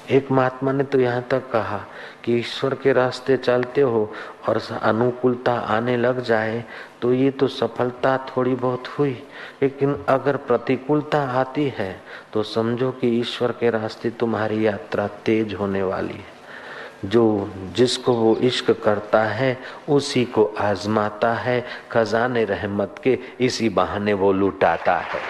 एक महात्मा ने तो यहाँ तक कहा कि ईश्वर के रास्ते चलते हो और अनुकूलता आने लग जाए तो ये तो सफलता थोड़ी बहुत हुई, लेकिन अगर प्रतिकूलता आती है तो समझो कि ईश्वर के रास्ते तुम्हारी यात्रा तेज होने वाली है। जो जिसको वो इश्क करता है उसी को आजमाता है, खजाने रहमत के इसी बहाने वो लुटाता है।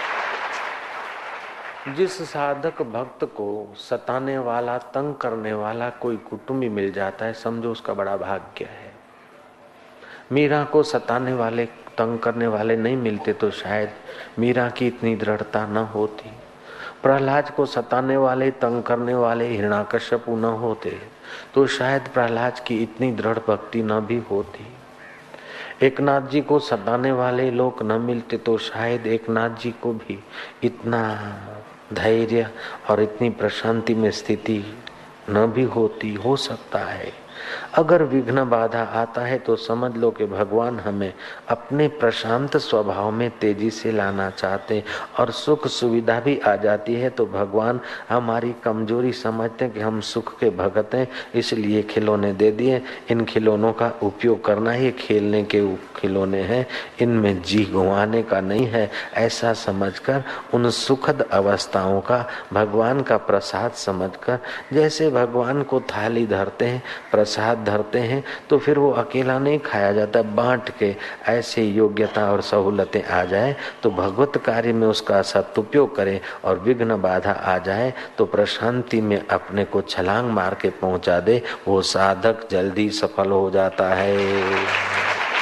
जिस साधक भक्त को सताने वाला, तंग करने वाला कोई कुटुंबी मिल जाता है, समझो उसका बड़ा भाग्य है। मीरा को सताने वाले, तंग करने वाले नहीं मिलते तो शायद मीरा की इतनी दृढ़ता न होती। प्रहलाद को सताने वाले, तंग करने वाले हिरण्याकश्यपु न होते तो शायद प्रहलाद की इतनी दृढ़ भक्ति न भी होती। एकनाथ जी को सताने वाले लोग न मिलते तो शायद एकनाथ जी को भी इतना धैर्य और इतनी प्रशांति में स्थिति न भी होती। हो सकता है अगर विघ्न बाधा आता है तो समझ लो कि भगवान हमें अपने प्रशांत स्वभाव में तेजी से लाना चाहते, और सुख सुविधा भी आ जाती है तो भगवान हमारी कमजोरी समझते हैं कि हम सुख के भगत हैं, इसलिए खिलौने दे दिए। इन खिलौनों का उपयोग करना ही खेलने के खिलौने हैं, इनमें जी गंवाने का नहीं है, ऐसा समझकर उन सुखद अवस्थाओं का भगवान का प्रसाद समझकर, जैसे भगवान को थाली धरते हैं, प्रसाद धरते हैं, तो फिर वो अकेला नहीं खाया जाता, बांट के ऐसे योग्यता और सहूलतें आ जाए तो भगवत कार्य में उसका सदुपयोग करें, और विघ्न बाधा आ जाए तो प्रशांति में अपने को छलांग मार के पहुंचा दे, वो साधक जल्दी सफल हो जाता है।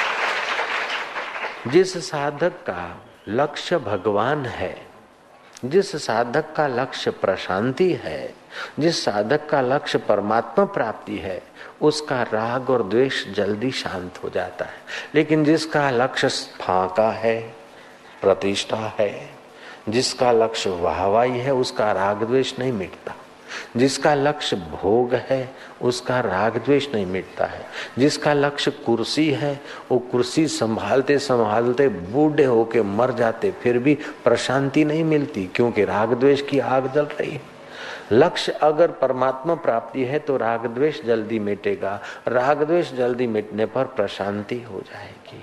जिस साधक का लक्ष्य भगवान है, जिस साधक का लक्ष्य प्रशांति है, जिस साधक का लक्ष्य परमात्मा प्राप्ति है, उसका राग और द्वेष जल्दी शांत हो जाता है। लेकिन जिसका लक्ष्य फाका है, प्रतिष्ठा है, जिसका लक्ष्य वाहवाही है, उसका राग द्वेष नहीं मिटता। जिसका लक्ष्य भोग है उसका राग द्वेष नहीं मिटता है। जिसका लक्ष्य कुर्सी है वो कुर्सी संभालते संभालते बूढ़े होके मर जाते फिर भी प्रशांति नहीं मिलती, क्योंकि राग द्वेष की आग जल रही है। लक्ष्य अगर परमात्मा प्राप्ति है तो राग द्वेष जल्दी मिटेगा, राग द्वेष जल्दी मिटने पर प्रशांति हो जाएगी।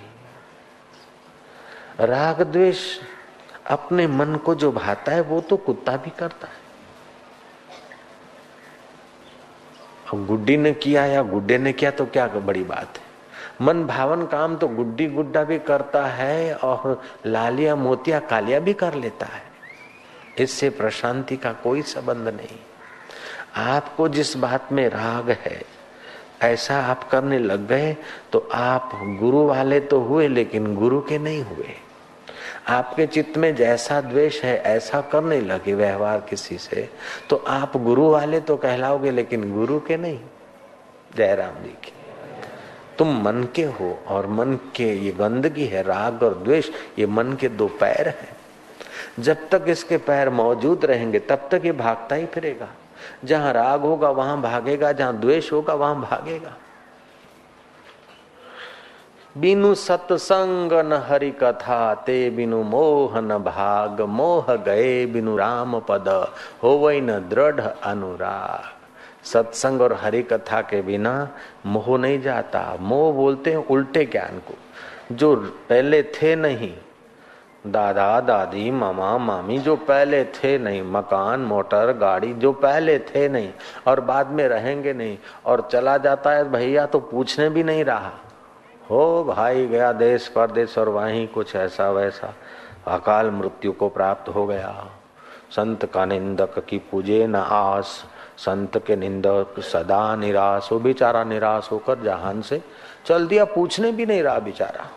राग द्वेष अपने मन को जो भाता है वो तो कुत्ता भी करता है। अब गुड्डी ने किया या गुड्डे ने किया तो क्या बड़ी बात है। मन भावन काम तो गुड्डी गुड्डा भी करता है और लालिया मोतिया कालिया भी कर लेता है। इससे प्रशांति का कोई संबंध नहीं। आपको जिस बात में राग है ऐसा आप करने लग गए तो आप गुरु वाले तो हुए लेकिन गुरु के नहीं हुए। आपके चित्त में जैसा द्वेष है ऐसा करने लगे व्यवहार किसी से तो आप गुरु वाले तो कहलाओगे लेकिन गुरु के नहीं। जयराम जी की तुम मन के हो, और मन के ये गंदगी है, राग और द्वेष, ये मन के दो पैर हैं। जब तक इसके पैर मौजूद रहेंगे तब तक ये भागता ही फिरेगा। जहां राग होगा वहां भागेगा, जहां द्वेष होगा वहां भागेगा। बिनु सत्संग न हरि कथा, ते बिनु मोह न भाग, मोह गए बिनु राम पद, होवै न दृढ़ अनुराग। सत्संग और हरि कथा के बिना मोह नहीं जाता। मोह बोलते हैं उल्टे ज्ञान को, जो पहले थे नहीं, दादा दादी मामा मामी जो पहले थे नहीं, मकान मोटर गाड़ी जो पहले थे नहीं और बाद में रहेंगे नहीं, और चला जाता है भैया तो पूछने भी नहीं रहा, हो भाई गया देश परदेश और वहीं कुछ ऐसा वैसा अकाल मृत्यु को प्राप्त हो गया। संत का निंदक की पूजे न आस, संत के निंदक सदा निराश। हो बेचारा निराश होकर जहान से चल दिया, पूछने भी नहीं रहा बेचारा।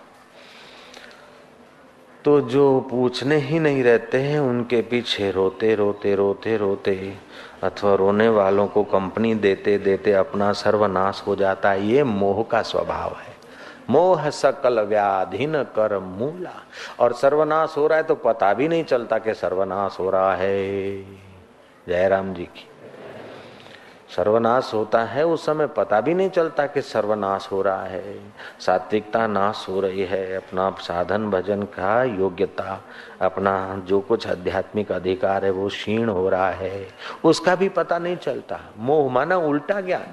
तो जो पूछने ही नहीं रहते हैं उनके पीछे रोते रोते रोते रोते अथवा रोने वालों को कंपनी देते देते अपना सर्वनाश हो जाता है। ये मोह का स्वभाव है। मोह सकल व्याधि न कर मूला, और सर्वनाश हो रहा है तो पता भी नहीं चलता कि सर्वनाश हो रहा है। जयराम जी की सर्वनाश होता है उस समय पता भी नहीं चलता कि सर्वनाश हो रहा है। सात्विकता नाश हो रही है, अपना साधन भजन का योग्यता, अपना जो कुछ आध्यात्मिक अधिकार है वो क्षीण हो रहा है, उसका भी पता नहीं चलता। मोह माना उल्टा ज्ञान।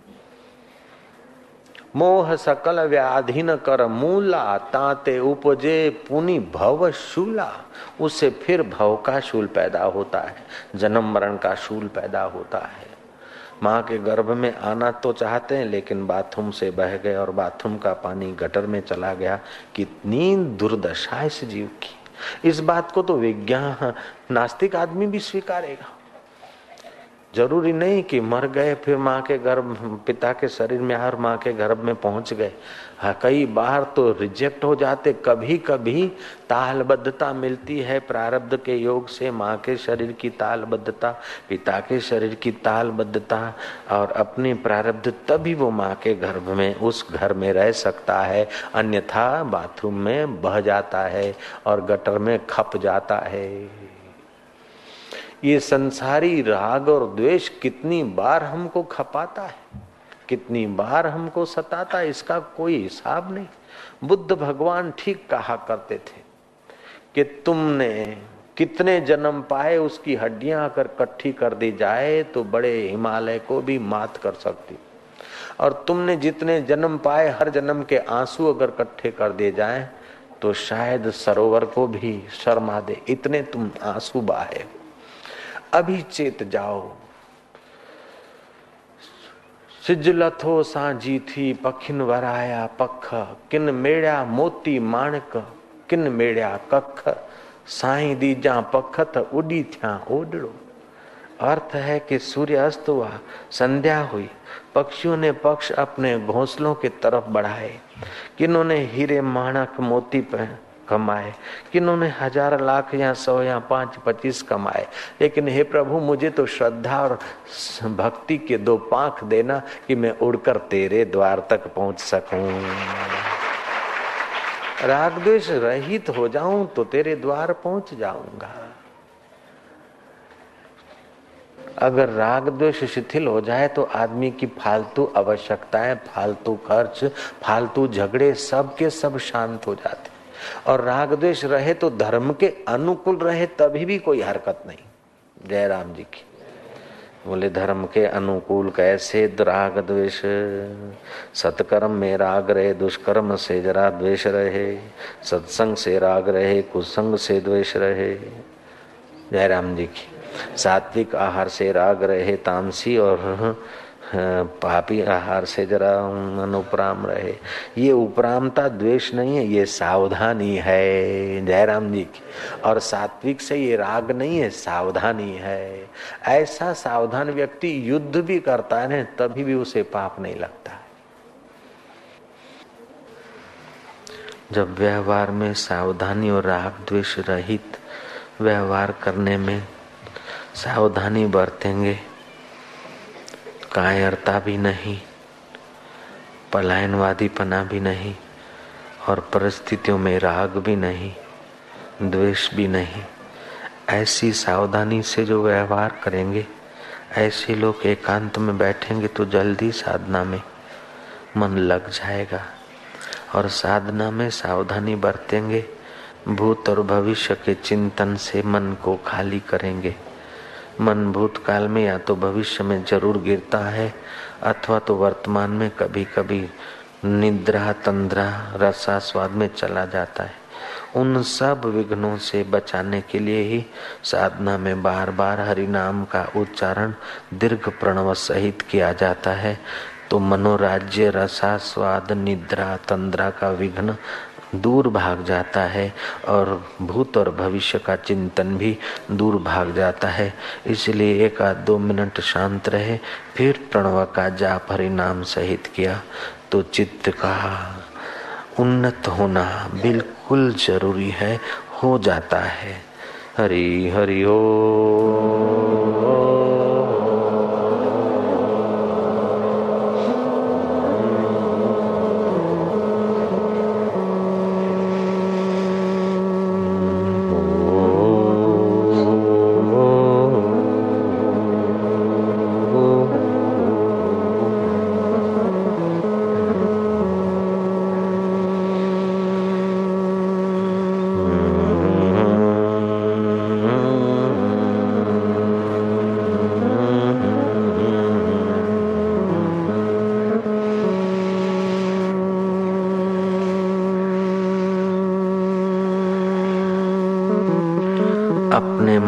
मोह सकल व्याधि न कर मूला, ताते उपजे पुनि भव शूला। उससे फिर भव का शूल पैदा होता है, जन्म मरण का शूल पैदा होता है। माँ के गर्भ में आना तो चाहते हैं लेकिन बाथरूम से बह गए और बाथरूम का पानी गटर में चला गया। कितनी दुर्दशा इस जीव की। इस बात को तो विज्ञान नास्तिक आदमी भी स्वीकारेगा। जरूरी नहीं कि मर गए फिर माँ के गर्भ, पिता के शरीर में और माँ के गर्भ में पहुंच गए। हाँ, कई बार तो रिजेक्ट हो जाते। कभी कभी तालबद्धता मिलती है प्रारब्ध के योग से, माँ के शरीर की तालबद्धता, पिता के शरीर की तालबद्धता और अपनी प्रारब्ध, तभी वो माँ के गर्भ में उस घर में रह सकता है। अन्यथा बाथरूम में बह जाता है और गटर में खप जाता है। ये संसारी राग और द्वेष कितनी बार हमको खपाता है, कितनी बार हमको सताता है, इसका कोई हिसाब नहीं। बुद्ध भगवान ठीक कहा करते थे कि तुमने कितने जन्म पाए, उसकी हड्डियां अगर इकट्ठी कर दी जाए तो बड़े हिमालय को भी मात कर सकती। और तुमने जितने जन्म पाए, हर जन्म के आंसू अगर इकट्ठे कर दिए जाए तो शायद सरोवर को भी शर्मा दे, इतने तुम आंसू बहाए। अभी चेत जाओ। सिजलथो सांजी थी पखिन वराया पख, किन मेड़ा मोती माणक, किन मेड़ा कख, साईं दीजा पखत उड़ी थ्या ओडड़ो। अर्थ है कि सूर्य अस्त हुआ, संध्या हुई, पक्षियों ने पक्ष अपने घोंसलों की तरफ बढ़ाए। किन्होंने हीरे माणक मोती पे कमाए, किन्होंने 1000 लाख या 100 या 5 25 कमाए, लेकिन हे प्रभु मुझे तो श्रद्धा और भक्ति के 2 पांख देना कि मैं उड़कर तेरे द्वार तक पहुंच सकूं। राग द्वेष रहित हो जाऊं तो तेरे द्वार पहुंच जाऊंगा। अगर राग द्वेष शिथिल हो जाए तो आदमी की फालतू आवश्यकताएं, फालतू खर्च, फालतू झगड़े सब के सब शांत हो जाते। और राग द्वेष रहे तो धर्म के अनुकूल रहे तभी भी कोई हरकत नहीं। जय राम जी की। बोले धर्म के अनुकूल कैसे राग द्वेष, सत्कर्म में राग रहे, दुष्कर्म से जरा द्वेष रहे, सत्संग से राग रहे, कुसंग से द्वेष रहे। जय राम जी की। सात्विक आहार से राग रहे, तामसी और पापी आहार से जरा अनुपराम रहे। ये उपरामता द्वेष नहीं है, ये सावधानी है। जय राम जी की। और सात्विक से ये राग नहीं है, सावधानी है। ऐसा सावधान व्यक्ति युद्ध भी करता है ना, तभी भी उसे पाप नहीं लगता। जब व्यवहार में सावधानी और राग द्वेष रहित व्यवहार करने में सावधानी बरतेंगे, कायरता भी नहीं, पलायनवादीपना भी नहीं, और परिस्थितियों में राग भी नहीं, द्वेष भी नहीं, ऐसी सावधानी से जो व्यवहार करेंगे, ऐसे लोग एकांत में बैठेंगे तो जल्दी साधना में मन लग जाएगा। और साधना में सावधानी बरतेंगे, भूत और भविष्य के चिंतन से मन को खाली करेंगे। मन भूतकाल में या तो भविष्य में जरूर गिरता है, अथवा तो वर्तमान में कभी कभी निद्रा तंद्रा रसास्वाद में चला जाता है। उन सब विघ्नों से बचाने के लिए ही साधना में बार बार हरि नाम का उच्चारण दीर्घ प्रणव सहित किया जाता है। तो मनोराज्य, रसास्वाद, निद्रा तंद्रा का विघ्न दूर भाग जाता है और भूत और भविष्य का चिंतन भी दूर भाग जाता है। इसलिए 1-2 मिनट शांत रहे, फिर प्रणव का जाप हरि नाम सहित किया तो चित्त का उन्नत होना बिल्कुल जरूरी है, हो जाता है। हरि हरि ओ।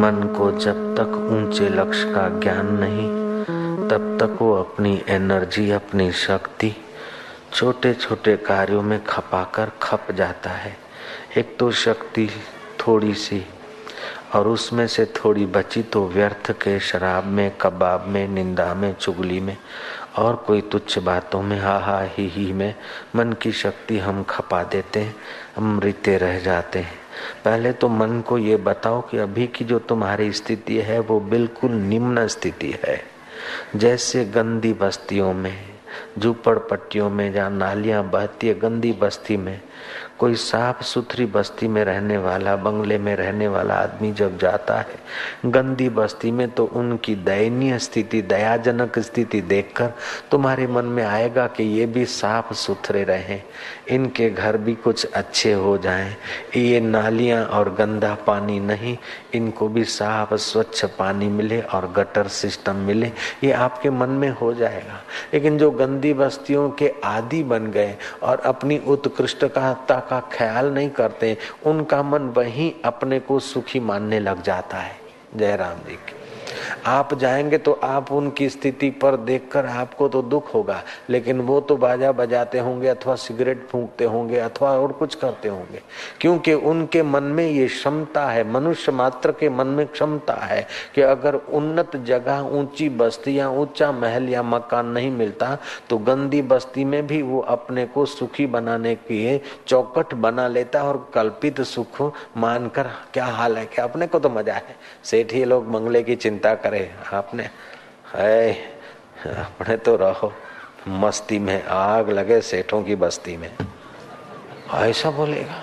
मन को जब तक ऊंचे लक्ष्य का ज्ञान नहीं, तब तक वो अपनी एनर्जी, अपनी शक्ति छोटे छोटे कार्यों में खपाकर खप जाता है। एक तो शक्ति थोड़ी सी, और उसमें से थोड़ी बची तो व्यर्थ के शराब में, कबाब में, निंदा में, चुगली में और कोई तुच्छ बातों में, हा हा ही में मन की शक्ति हम खपा देते हैं, हम मृत्य रह जाते हैं। पहले तो मन को ये बताओ कि अभी की जो तुम्हारी स्थिति है वो बिल्कुल निम्न स्थिति है। जैसे गंदी बस्तियों में, झूपड़पट्टियों में जहाँ नालियां बहती है, गंदी बस्ती में कोई साफ सुथरी बस्ती में रहने वाला, बंगले में रहने वाला आदमी जब जाता है गंदी बस्ती में, तो उनकी दयनीय स्थिति, दयाजनक स्थिति देखकर तुम्हारे मन में आएगा कि ये भी साफ सुथरे रहें, इनके घर भी कुछ अच्छे हो जाएं, ये नालियां और गंदा पानी नहीं, इनको भी साफ स्वच्छ पानी मिले और गटर सिस्टम मिले, ये आपके मन में हो जाएगा। लेकिन जो गंदी बस्तियों के आदी बन गए और अपनी उत्कृष्टता का ख्याल नहीं करते, उनका मन वहीं अपने को सुखी मानने लग जाता है। जय राम जी की। आप जाएंगे तो आप उनकी स्थिति पर देखकर आपको तो दुख होगा, लेकिन वो तो बाजा बजाते होंगे अथवा सिगरेट फूंकते होंगे अथवा और कुछ करते होंगे, क्योंकि उनके मन में ये क्षमता है, मनुष्य मात्र के मन में क्षमता है कि अगर उन्नत जगह, ऊंची बस्ती या ऊंचा महल या मकान नहीं मिलता तो गंदी बस्ती में भी वो अपने को सुखी बनाने की चौकट बना लेता और कल्पित सुख मानकर, क्या हाल है, क्या अपने को तो मजा है, सेठ ये लोग बंगले की चिंता करे, आपने है अपने तो रहो मस्ती में, आग लगे सेठों की बस्ती में, ऐसा बोलेगा।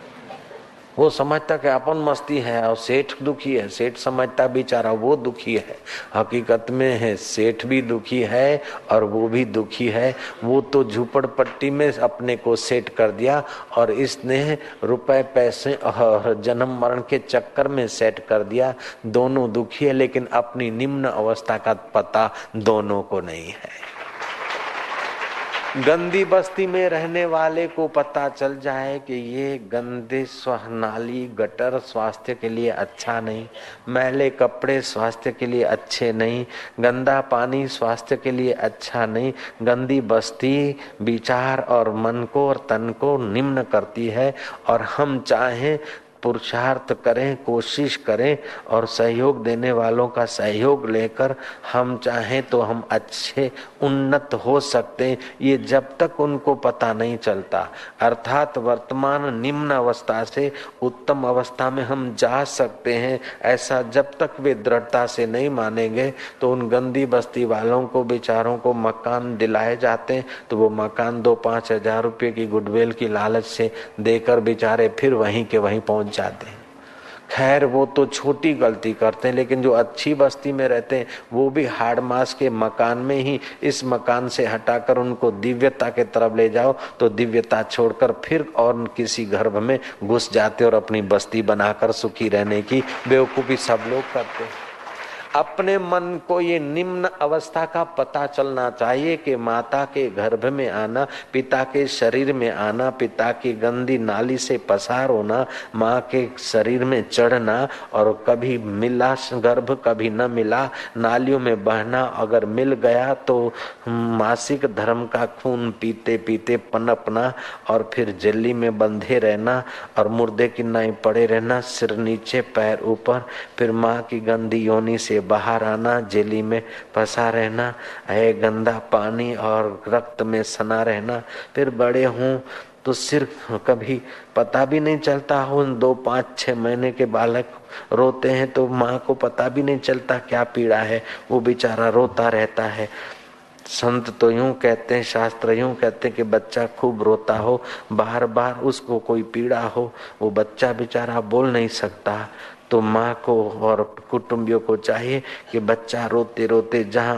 वो समझता कि अपन मस्ती है और सेठ दुखी है, सेठ समझता बेचारा वो दुखी है, हकीकत में है सेठ भी दुखी है और वो भी दुखी है। वो तो झूपड़पट्टी में अपने को सेट कर दिया और इसने रुपए पैसे और जन्म मरण के चक्कर में सेट कर दिया। दोनों दुखी है, लेकिन अपनी निम्न अवस्था का पता दोनों को नहीं है। गंदी बस्ती में रहने वाले को पता चल जाए कि ये गंदे नाली गटर स्वास्थ्य के लिए अच्छा नहीं, मैले कपड़े स्वास्थ्य के लिए अच्छे नहीं, गंदा पानी स्वास्थ्य के लिए अच्छा नहीं, गंदी बस्ती विचार और मन को और तन को निम्न करती है। और हम चाहें पुरुषार्थ करें, कोशिश करें और सहयोग देने वालों का सहयोग लेकर हम चाहें तो हम अच्छे उन्नत हो सकते हैं। ये जब तक उनको पता नहीं चलता, अर्थात वर्तमान निम्न अवस्था से उत्तम अवस्था में हम जा सकते हैं, ऐसा जब तक वे दृढ़ता से नहीं मानेंगे तो उन गंदी बस्ती वालों को बेचारों को मकान दिलाए जाते हैं तो वो मकान 2-5 हजार रुपये की गुडविल की लालच से देकर बेचारे फिर वहीं के वहीं पहुंच जाते हैं। खैर वो तो छोटी गलती करते हैं, लेकिन जो अच्छी बस्ती में रहते हैं वो भी हाड़ मास के मकान में ही, इस मकान से हटाकर उनको दिव्यता के तरफ ले जाओ तो दिव्यता छोड़कर फिर और किसी गर्भ में घुस जाते और अपनी बस्ती बनाकर सुखी रहने की बेवकूफी सब लोग करते हैं। अपने मन को ये निम्न अवस्था का पता चलना चाहिए कि माता के गर्भ में आना, पिता के शरीर में आना, पिता की गंदी नाली से पसार होना, माँ के शरीर में चढ़ना और कभी मिला गर्भ कभी न मिला, नालियों में बहना, अगर मिल गया तो मासिक धर्म का खून पीते पीते पनपना और फिर जेली में बंधे रहना और मुर्दे की नाई पड़े रहना, सिर नीचे पैर ऊपर, फिर माँ की गंदी योनि से बाहर आना, जेली में फंसा रहना, गंदा पानी और रक्त में सना रहना, फिर बड़े हों तो सिर्फ कभी पता भी नहीं चलता हो, 2-5-6 महीने के बालक रोते हैं तो माँ को पता भी नहीं चलता क्या पीड़ा है, वो बेचारा रोता रहता है। संत तो यूं कहते हैं, शास्त्र यूं कहते हैं कि बच्चा खूब रोता हो, बार बार उसको कोई पीड़ा हो, वो बच्चा बेचारा बोल नहीं सकता, तो माँ को और कुटुंबियों को चाहिए कि बच्चा रोते रोते जहाँ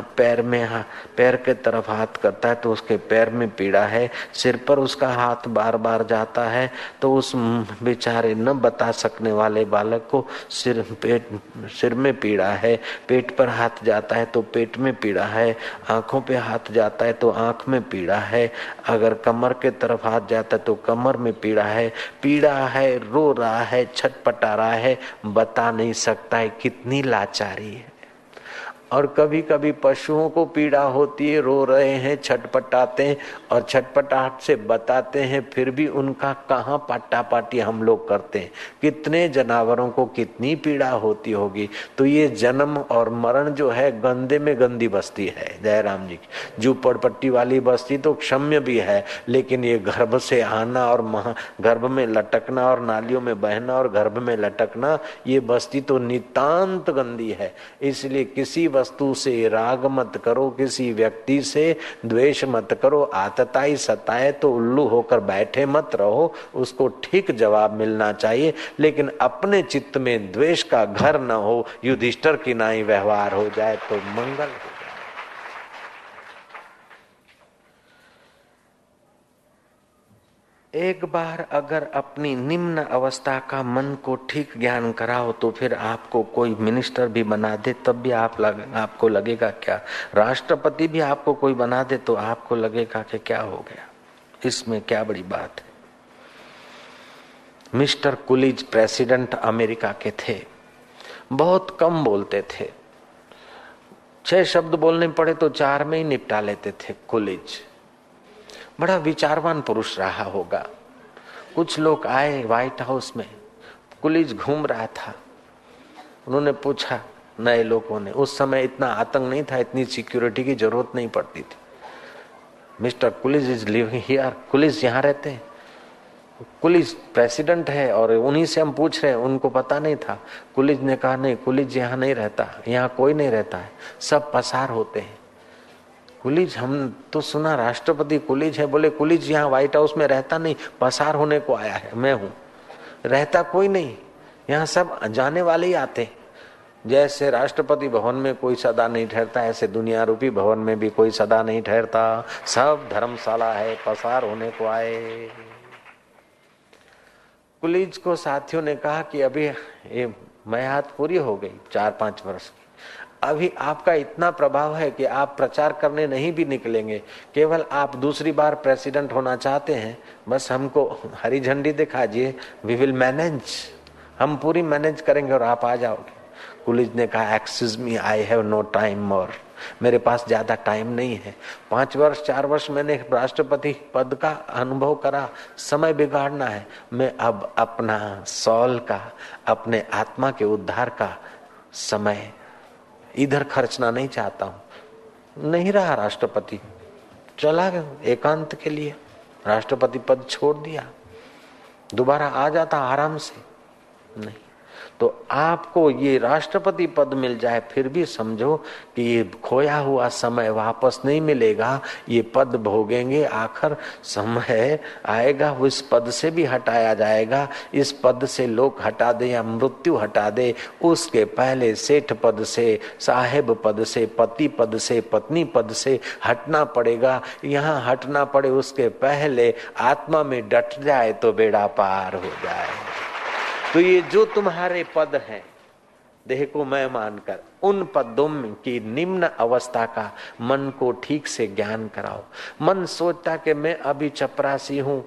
पैर के तरफ हाथ करता है तो उसके पैर में पीड़ा है, सिर पर उसका हाथ बार बार जाता है तो उस बेचारे न बता सकने वाले बालक को सिर में पीड़ा है, पेट पर हाथ जाता है तो पेट में पीड़ा है, आंखों पे हाथ जाता है तो आंख में पीड़ा है, अगर कमर के तरफ हाथ जाता है तो कमर में पीड़ा है, रो रहा है, छटपटा रहा है, बता नहीं सकता है कितनी लाचारी है। और कभी कभी पशुओं को पीड़ा होती है, रो रहे हैं, छटपटाते हैं और छटपटाहट से बताते हैं, फिर भी उनका कहाँ पाटा पाटी हम लोग करते हैं। कितने जानवरों को कितनी पीड़ा होती होगी। तो ये जन्म और मरण जो है गंदे में गंदी बस्ती है। जयराम जी की झूपड़पट्टी वाली बस्ती तो क्षम्य भी है, लेकिन ये गर्भ से आना और गर्भ में लटकना और नालियों में बहना और गर्भ में लटकना, ये बस्ती तो नितांत गंदी है। इसलिए किसी वस्तु से राग मत करो, किसी व्यक्ति से द्वेष मत करो। आतताई सताए तो उल्लू होकर बैठे मत रहो, उसको ठीक जवाब मिलना चाहिए। लेकिन अपने चित्त में द्वेष का घर न हो, युधिष्ठिर की नाई व्यवहार हो जाए तो मंगल हो जाए। एक बार अगर अपनी निम्न अवस्था का मन को ठीक ज्ञान कराओ तो फिर आपको कोई मिनिस्टर भी बना दे तब भी आपको लगेगा क्या, राष्ट्रपति भी आपको कोई बना दे तो आपको लगेगा कि क्या हो गया, इसमें क्या बड़ी बात है। मिस्टर कुलिज प्रेसिडेंट अमेरिका के थे, बहुत कम बोलते थे, 6 शब्द बोलने पड़े तो 4 में ही निपटा लेते थे। कुलिज बड़ा विचारवान पुरुष रहा होगा। कुछ लोग आए व्हाइट हाउस में, कुलिज घूम रहा था। उन्होंने पूछा, नए लोगों ने, उस समय इतना आतंक नहीं था, इतनी सिक्योरिटी की जरूरत नहीं पड़ती थी। Mister Coolidge is living here, Coolidge यहाँ रहते हैं। कुलिज प्रेसिडेंट है और उन्हीं से हम पूछ रहे हैं, उनको पता नहीं था। कुलिज ने कहा, नहीं, कुलिज यहाँ नहीं रहता, यहाँ कोई नहीं रहता है, सब पसार होते हैं। कुलिज, हम तो सुना राष्ट्रपति कुलिज है। बोले कुलिज यहाँ व्हाइट हाउस में रहता नहीं, पसार होने को आया है, मैं हूँ, रहता कोई नहीं, यहाँ सब जाने वाले ही आते। जैसे राष्ट्रपति भवन में कोई सदा नहीं ठहरता, ऐसे दुनिया रूपी भवन में भी कोई सदा नहीं ठहरता, सब धर्मशाला है, पसार होने को आए। कुलिज को साथियों ने कहा कि अभी ये मयात पूरी हो गई 4-5 वर्ष की, अभी आपका इतना प्रभाव है कि आप प्रचार करने नहीं भी निकलेंगे, केवल आप दूसरी बार प्रेसिडेंट होना चाहते हैं, बस हमको हरी झंडी दिखाइए, वी विल मैनेज, हम पूरी मैनेज करेंगे और आप आ जाओगे। कुलिज ने कहा, excuse me, I have no time more, मेरे पास ज्यादा टाइम नहीं है। 5 वर्ष 4 वर्ष मैंने राष्ट्रपति पद का अनुभव करा, समय बिगाड़ना है। मैं अब अपना सॉल का, अपने आत्मा के उद्धार का समय इधर खर्चना नहीं चाहता हूं। नहीं रहा राष्ट्रपति, चला गया एकांत के लिए, राष्ट्रपति पद छोड़ दिया, दोबारा आ जाता आराम से। नहीं, तो आपको ये राष्ट्रपति पद मिल जाए फिर भी समझो कि ये खोया हुआ समय वापस नहीं मिलेगा, ये पद भोगेंगे, आखिर समय आएगा वो इस पद से भी हटाया जाएगा। इस पद से लोग हटा दे या मृत्यु हटा दे, उसके पहले सेठ पद से, साहेब पद से, पति पद से, पत्नी पद से हटना पड़ेगा। यहाँ हटना पड़े उसके पहले आत्मा में डट जाए तो बेड़ा पार हो जाए। तो ये जो तुम्हारे पद हैं, देह को मैं मानकर, उन पदों की निम्न अवस्था का मन को ठीक से ज्ञान कराओ। मन सोचता कि मैं अभी चपरासी हूं,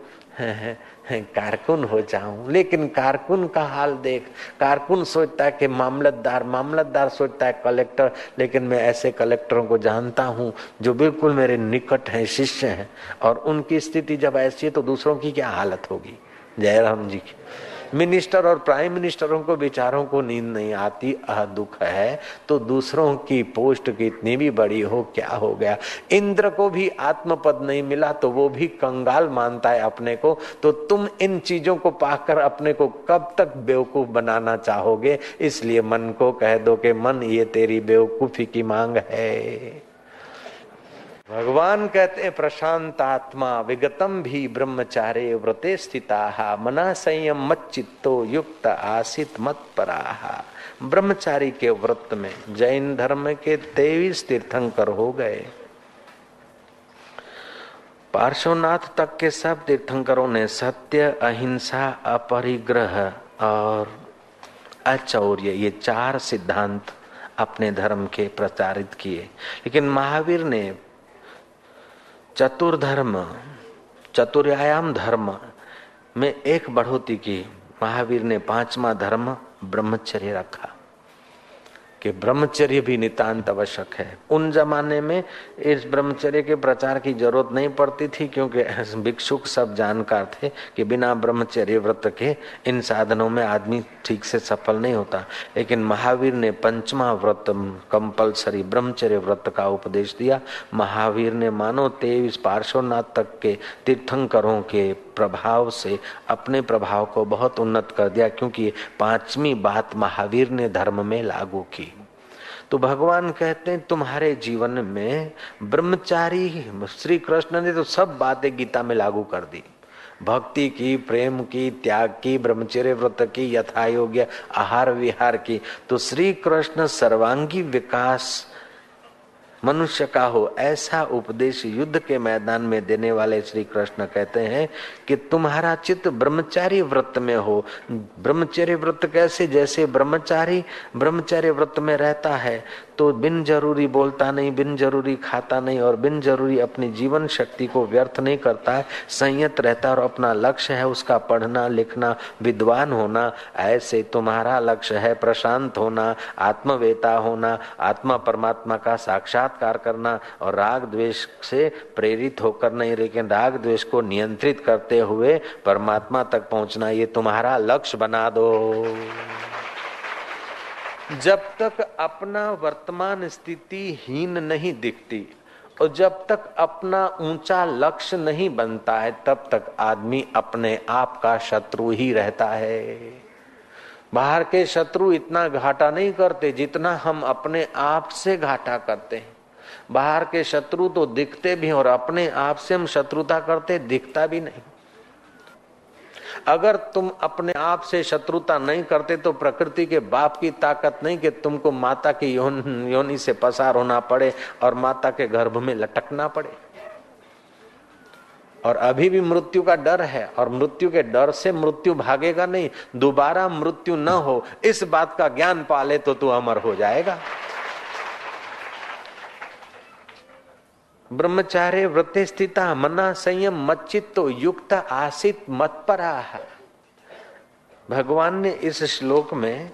कारकुन हो जाऊं, लेकिन कारकुन का हाल देख। कारकुन सोचता है कि मामलतदार, मामलतदार सोचता है कलेक्टर, लेकिन मैं ऐसे कलेक्टरों को जानता हूं जो बिल्कुल मेरे निकट हैं, शिष्य हैं, और उनकी स्थिति जब ऐसी है तो दूसरों की क्या हालत होगी। जयराम जी की मिनिस्टर और प्राइम मिनिस्टरों को बेचारों को नींद नहीं आती, दुख है, तो दूसरों की पोस्ट कितनी भी बड़ी हो क्या हो गया। इंद्र को भी आत्मपद नहीं मिला तो वो भी कंगाल मानता है अपने को। तो तुम इन चीजों को पाकर अपने को कब तक बेवकूफ बनाना चाहोगे। इसलिए मन को कह दो कि मन, ये तेरी बेवकूफी की मांग है। भगवान कहते हैं, प्रशांत आत्मा विगतम भी ब्रह्मचारे व्रते स्थिता मना संयम मत चित्तो युक्त आसित मत पराहा। ब्रह्मचारी के व्रत में जैन धर्म के 23 तीर्थंकर हो गए। पार्श्वनाथ तक के सब तीर्थंकरों ने सत्य, अहिंसा, अपरिग्रह और अचौर्य, ये 4 सिद्धांत अपने धर्म के प्रचारित किए। लेकिन महावीर ने चतुर्यायाम धर्म में एक बढ़ोतरी की। महावीर ने 5वां धर्म ब्रह्मचर्य रखा कि ब्रह्मचर्य भी नितांत आवश्यक है। उन जमाने में इस ब्रह्मचर्य के प्रचार की जरूरत नहीं पड़ती थी, क्योंकि भिक्षुक सब जानकार थे कि बिना ब्रह्मचर्य व्रत के इन साधनों में आदमी ठीक से सफल नहीं होता। लेकिन महावीर ने पंचमा व्रत कंपलसरी ब्रह्मचर्य व्रत का उपदेश दिया। महावीर ने मानो 23 पार्श्वनाथ तक के तीर्थंकरों के प्रभाव से अपने प्रभाव को बहुत उन्नत कर दिया, क्योंकि 5वीं बात महावीर ने धर्म में लागू की। तो भगवान कहते हैं तुम्हारे जीवन में ब्रह्मचारी, श्री कृष्ण ने तो सब बातें गीता में लागू कर दी, भक्ति की, प्रेम की, त्याग की, ब्रह्मचर्य व्रत की, यथा योग्य आहार विहार की। तो श्री कृष्ण सर्वांगी विकास मनुष्य का हो ऐसा उपदेश युद्ध के मैदान में देने वाले श्री कृष्ण कहते हैं कि तुम्हारा चित्त ब्रह्मचारी व्रत में हो। ब्रह्मचर्य व्रत कैसे? जैसे ब्रह्मचारी ब्रह्मचर्य व्रत में रहता है तो बिन जरूरी बोलता नहीं, बिन जरूरी खाता नहीं और बिन जरूरी अपनी जीवन शक्ति को व्यर्थ नहीं करता है, संयत रहता है और अपना लक्ष्य है उसका पढ़ना लिखना, विद्वान होना। ऐसे तुम्हारा लक्ष्य है प्रशांत होना, आत्मवेता होना, आत्मा परमात्मा का साक्षात्कार करना और राग द्वेष से प्रेरित होकर नहीं, लेकिन राग द्वेष को नियंत्रित करते हुए परमात्मा तक पहुंचना, ये तुम्हारा लक्ष्य बना दो। जब तक अपना वर्तमान स्थिति हीन नहीं दिखती और जब तक अपना ऊंचा लक्ष्य नहीं बनता है, तब तक आदमी अपने आप का शत्रु ही रहता है। बाहर के शत्रु इतना घाटा नहीं करते जितना हम अपने आप से घाटा करते हैं। बाहर के शत्रु तो दिखते भी और अपने आप से हम शत्रुता करते दिखता भी नहीं। अगर तुम अपने आप से शत्रुता नहीं करते तो प्रकृति के बाप की ताकत नहीं कि तुमको माता की योनि से पसार होना पड़े और माता के गर्भ में लटकना पड़े। और अभी भी मृत्यु का डर है और मृत्यु के डर से मृत्यु भागेगा नहीं, दोबारा मृत्यु न हो इस बात का ज्ञान पाले तो तू अमर हो जाएगा। ब्रह्मचार्य व्रते स्थिता मना संयम मच्चित्तो युक्त आसित मत्पराः। भगवान ने इस श्लोक में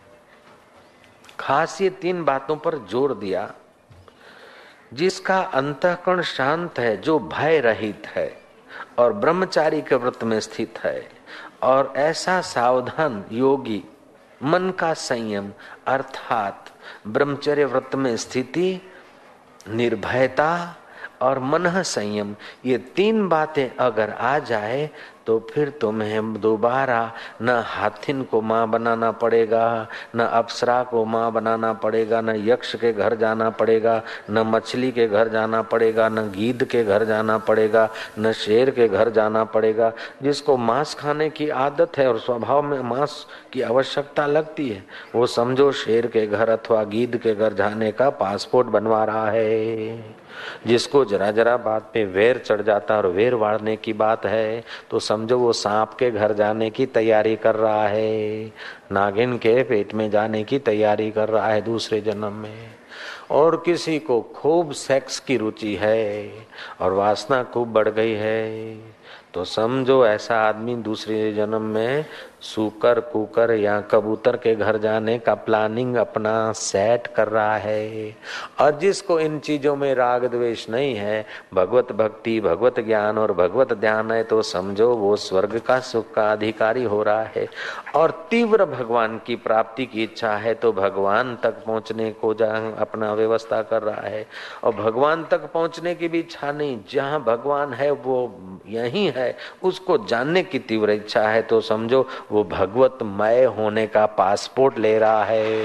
खास ये 3 बातों पर जोर दिया। जिसका अंतःकरण शांत है, जो भय रहित है और ब्रह्मचारी के व्रत में स्थित है, और ऐसा सावधान योगी मन का संयम अर्थात ब्रह्मचर्य व्रत में स्थिति, निर्भयता और मन संयम, ये 3 बातें अगर आ जाए तो फिर तुम्हें दोबारा न हाथिन को माँ बनाना पड़ेगा, न अप्सरा को माँ बनाना पड़ेगा, न यक्ष के घर जाना पड़ेगा, न मछली के घर जाना पड़ेगा, न गीध के घर जाना पड़ेगा, न शेर के घर जाना पड़ेगा। जिसको मांस खाने की आदत है और स्वभाव में मांस की आवश्यकता लगती है, वो समझो शेर के घर अथवा गीध के घर जाने का पासपोर्ट बनवा रहा है। जिसको जरा जरा बात पे वैर चढ़ जाता और वैर वाढ़ने की बात है तो समझो वो सांप के घर जाने की तैयारी कर रहा है, नागिन के पेट में जाने की तैयारी कर रहा है दूसरे जन्म में। और किसी को खूब सेक्स की रुचि है और वासना खूब बढ़ गई है तो समझो ऐसा आदमी दूसरे जन्म में सूकर कुकर या कबूतर के घर जाने का प्लानिंग अपना सेट कर रहा है। और जिसको इन चीजों में राग द्वेष नहीं है, भगवत भक्ति, भगवत ज्ञान और भगवत ध्यान है, तो समझो वो स्वर्ग का सुख का अधिकारी हो रहा है। और तीव्र भगवान की प्राप्ति की इच्छा है तो भगवान तक पहुंचने को अपना व्यवस्था कर रहा है। और भगवान तक पहुंचने की भी इच्छा नहीं, जहाँ भगवान है वो यही है, उसको जानने की तीव्र इच्छा है तो समझो वो भगवतमय होने का पासपोर्ट ले रहा है।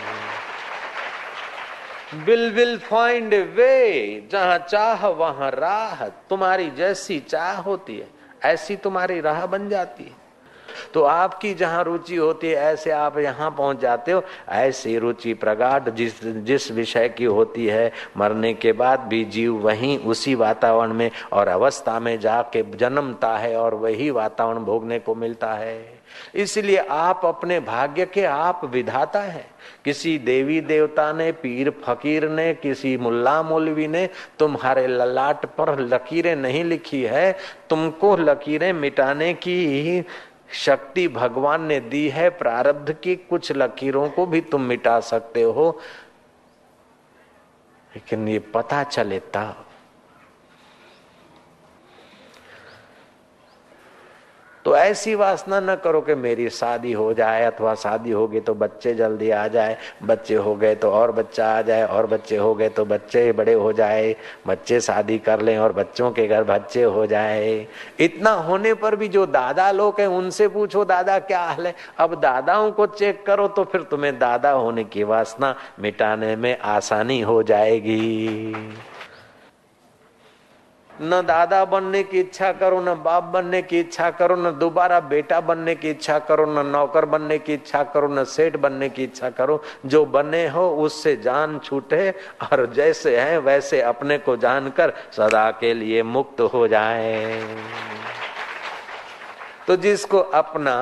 विल फाइंड ए वे, जहां चाह वहां राह। तुम्हारी जैसी चाह होती है ऐसी तुम्हारी राह बन जाती है। तो आपकी जहां रुचि होती है ऐसे आप यहां पहुंच जाते हो। ऐसी रुचि प्रगाढ़ जिस विषय की होती है, मरने के बाद भी जीव वहीं उसी वातावरण में और अवस्था में जाके जन्मता है और वही वातावरण भोगने को मिलता है। इसलिए आप अपने भाग्य के आप विधाता हैं। किसी देवी देवता ने, पीर फकीर ने, किसी मुल्ला मौलवी ने तुम्हारे ललाट पर लकीरें नहीं लिखी है। तुमको लकीरें मिटाने की शक्ति भगवान ने दी है, प्रारब्ध की कुछ लकीरों को भी तुम मिटा सकते हो, लेकिन ये पता चले तब। तो ऐसी वासना न करो कि मेरी शादी हो जाए, अथवा शादी होगी तो बच्चे जल्दी आ जाए, बच्चे हो गए तो और बच्चा आ जाए, और बच्चे हो गए तो बच्चे बड़े हो जाए, बच्चे शादी कर लें और बच्चों के घर बच्चे हो जाए। इतना होने पर भी जो दादा लोग हैं उनसे पूछो दादा क्या हाल है, अब दादाओं को चेक करो तो फिर तुम्हें दादा होने की वासना मिटाने में आसानी हो जाएगी। न दादा बनने की इच्छा करो, न बाप बनने की इच्छा करो, न दोबारा बेटा बनने की इच्छा करो, न नौकर बनने की इच्छा करो, न सेठ बनने की इच्छा करो। जो बने हो उससे जान छूटे और जैसे हैं वैसे अपने को जानकर सदा के लिए मुक्त हो जाए। तो जिसको अपना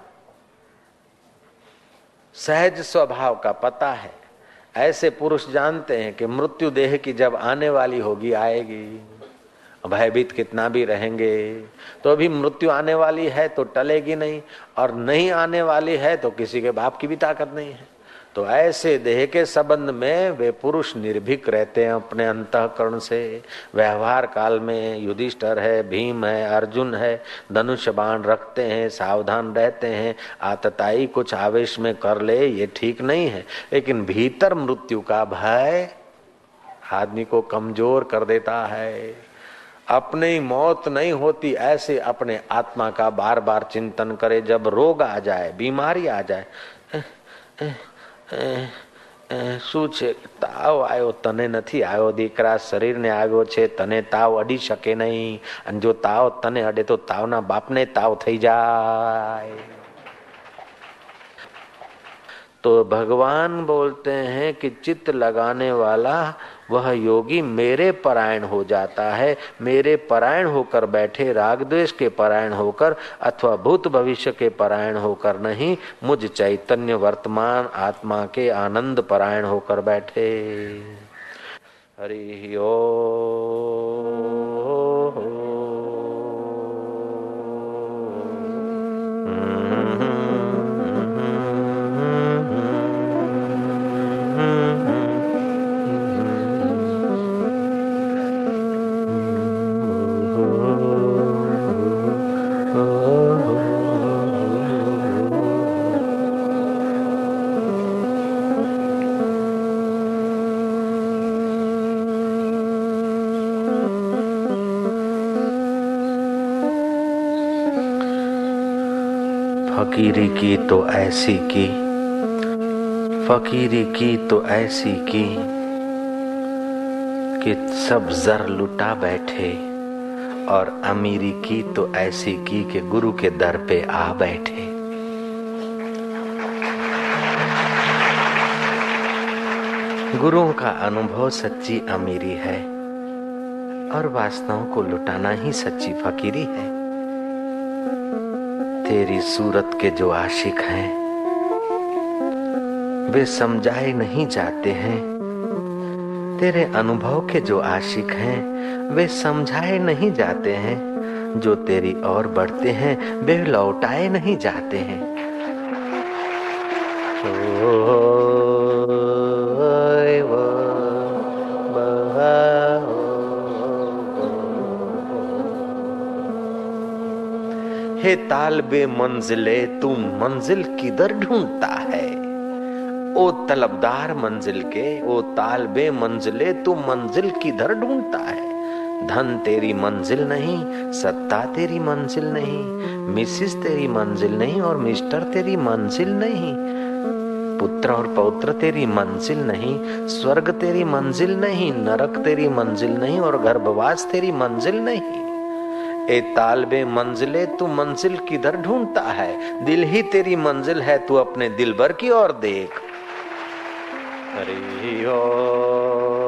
सहज स्वभाव का पता है, ऐसे पुरुष जानते हैं कि मृत्यु देह की जब आने वाली होगी आएगी। भयभीत कितना भी रहेंगे तो अभी मृत्यु आने वाली है तो टलेगी नहीं, और नहीं आने वाली है तो किसी के बाप की भी ताकत नहीं है। तो ऐसे देह के संबंध में वे पुरुष निर्भीक रहते हैं अपने अंतःकरण से। व्यवहार काल में युधिष्ठिर है, भीम है, अर्जुन है, धनुष बाण रखते हैं, सावधान रहते हैं। आतताई कुछ आवेश में कर ले ये ठीक नहीं है, लेकिन भीतर मृत्यु का भय आदमी को कमजोर कर देता है। अपनी मौत नहीं होती ऐसे अपने आत्मा का बार बार चिंतन करे। जब रोग आ जाए, बीमारी आ जाए, શું છે તાવ આવ્યો તને નથી આવ્યો દીકરા, શરીરને આવ્યો છે તને તાવ અડી શકે નહીં, અને જો તાવ તને અડે તો તાવના બાપને તાવ થઈ જાય। तो भगवान बोलते हैं कि चित्त लगाने वाला वह योगी मेरे परायण हो जाता है। मेरे परायण होकर बैठे, राग द्वेष के परायण होकर अथवा भूत भविष्य के परायण होकर नहीं, मुझ चैतन्य वर्तमान आत्मा के आनंद परायण होकर बैठे। हरि ओम। फकीरी की तो ऐसी की, फकीरी की तो ऐसी की कि सब जर लुटा बैठे, और अमीरी की तो ऐसी की कि गुरु के दर पे आ बैठे। गुरुओं का अनुभव सच्ची अमीरी है, और वासनाओं को लुटाना ही सच्ची फकीरी है। तेरी सूरत के जो आशिक हैं वे समझाए नहीं जाते हैं, तेरे अनुभव के जो आशिक हैं वे समझाए नहीं जाते हैं, जो तेरी ओर बढ़ते हैं वे लौटाए नहीं जाते हैं। हे तालबे मंजिले तू मंजिल किधर ढूंढता है, ओ तलबदार मंजिल के, ओ तालबे मंजिले तू मंजिल किधर ढूंढता है। धन तेरी मंजिल नहीं, सत्ता तेरी मंजिल नहीं, मिसिस तेरी मंजिल नहीं, और मिस्टर तेरी मंजिल नहीं, पुत्र और पौत्र तेरी मंजिल नहीं, स्वर्ग तेरी मंजिल नहीं, नरक तेरी मंजिल नहीं, और गर्भवास तेरी मंजिल नहीं। ए तालबे मंजिले तू मंजिल किधर ढूंढता है, दिल ही तेरी मंजिल है, तू अपने दिल भर की ओर देख। हरि ओम।